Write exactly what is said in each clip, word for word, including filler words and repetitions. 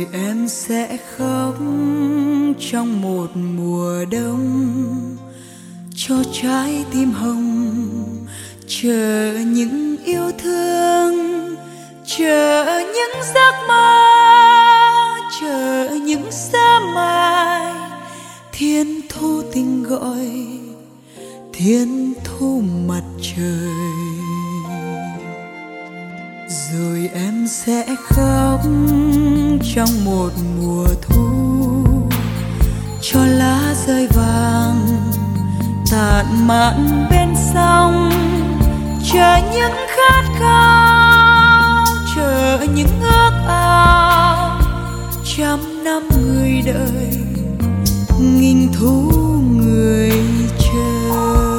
rồi em sẽ khóc trong một mùa đông, cho trái tim hồng chờ những yêu thương, chờ những giấc mơ, chờ những sớm mai. Thiên thu tình gọi, thiên thu mặt trời. Rồi em sẽ khóc trong một mùa thu, cho lá rơi vàng tàn mạn bên sông, chờ những khát khao, chờ những ước ao. Trăm năm người đợi, nghìn thu người chờ.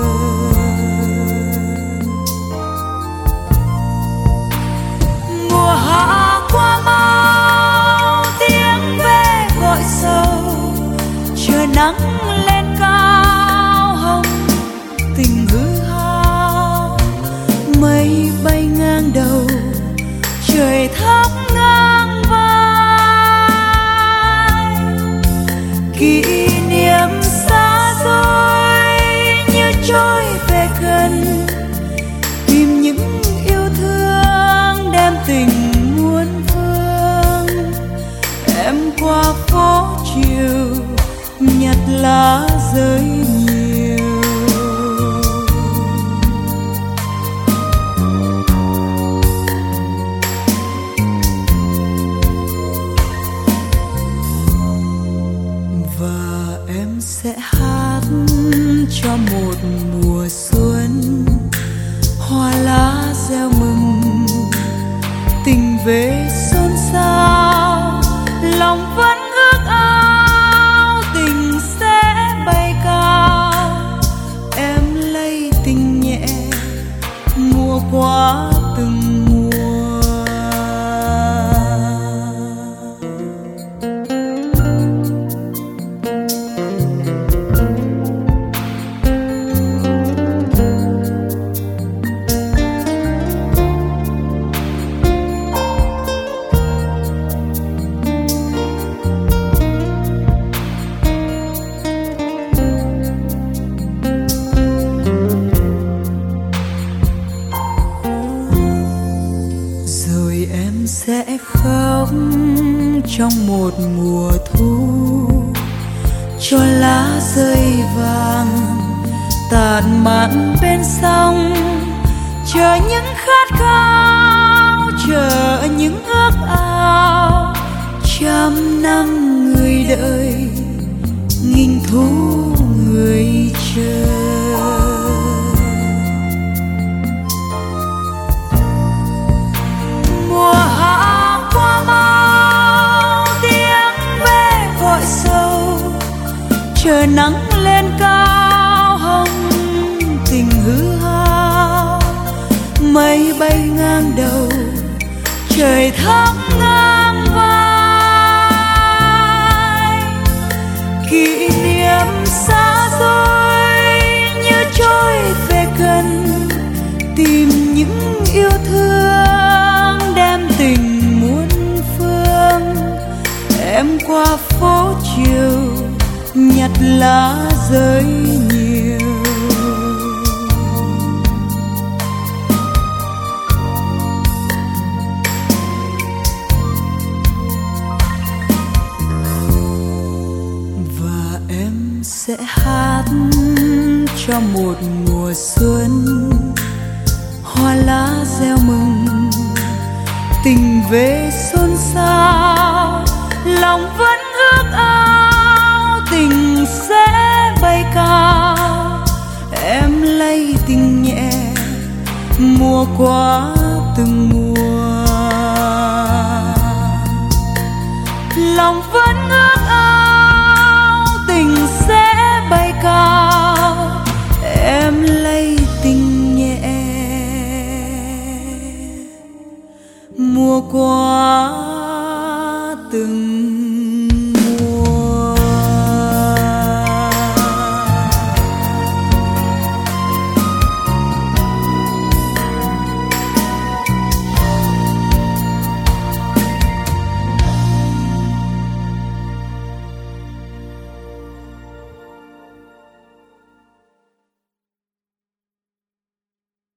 Mùa hạ qua mau, tiếng ve gọi sầu, chờ nắng lên cao hồng tình hư hao. Mây bay ngang đầu, trời thấp ngang vai. Kỷ niệm xa xôi như trôi về gần, tìm những yêu thương đem tình muôn phương. Em qua phố chiều nhặt lá rơi nhiều, và em sẽ hát cho một mùa xuân. Hoa lá reo mừng, tình về xôn xao, lòng vẫn ước ao tình sẽ bay cao. Em lay tình nhẹ, mùa qua từng mùa. Em sẽ khóc trong một mùa thu, cho lá rơi vàng tàn mạn bên sông, chờ những khát khao, chờ những ước ao. Trăm năm người đợi, nghìn thu người chờ. Mùa hạ qua mau, tiếng ve gọi sầu, chờ nắng lên cao hồng tình hư hao. Mây bay ngang đầu, trời thấp ngang vai. Kỷ niệm xa xôi như trôi về gần, tìm những yêu thương đem tình muôn phương. Em qua phố chiều nhặt lá rơi nhiều, và em sẽ hát cho một mùa xuân. Hoa lá reo mừng, tình về xôn xao, lòng vẫn ước ao tình sẽ bay cao. Em lay tình nhẹ, mùa qua từng mùa. Lòng vẫn ước ao tình sẽ bay cao. Em lay tình nhẹ, mùa qua từng